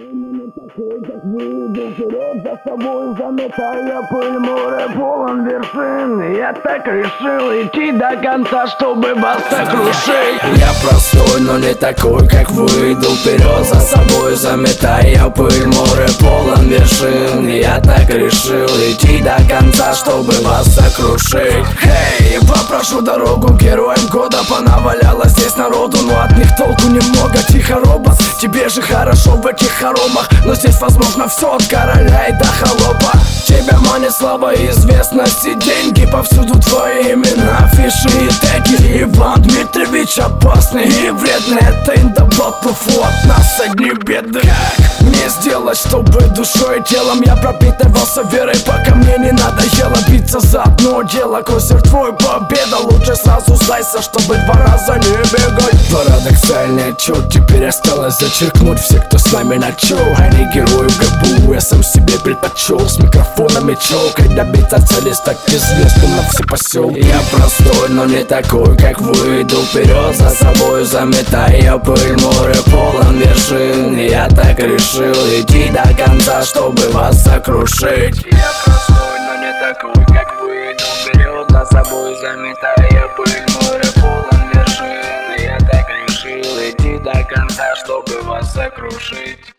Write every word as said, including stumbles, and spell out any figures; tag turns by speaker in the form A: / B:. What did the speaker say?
A: Не такой, как вы, иду вперед за собой, заметая пыль, море полон вершин. Я так решил идти до конца, чтобы вас сокрушить.
B: Я простой, но не такой, как вы, иду вперед за собой, заметая пыль, море полон вершин. Я так решил идти до конца, чтобы вас сокрушить. Хей, попрошу дорогу героям года, понаваляло здесь народу, но от них толку немного. Тихо, робот, тебе же хорошо в этих хоромах, но здесь возможно все от короля и до холопа. Тебя манит слава и известность и деньги, повсюду твои имена, афиши и теги. Иван Дмитриевич опасный и вредный, это индобот, от нас одни беды. Как мне сделать, чтобы душой и телом я пропитывался верой, пока мне не надоело биться за одно дело? Козырь твой победа, лучше сразу сдайся, чтобы два раза не бегать. Парадоксальный отчет, теперь осталось зачеркнуть все, кто с нами начал. Они герои в гробу, я сам себе предпочел с микрофоном и челкой добиться цели, стать известным на все поселки. Я простой, но не такой, как вы, иду вперед за собой, заметая пыль, море полон вершин. Я так решил идти до конца, чтобы вас сокрушить. Я простой, но не такой, как вы, иду вперед за собой, заметая пыль, море полон вершин. Я так решил идти до конца, чтобы вас сокрушить.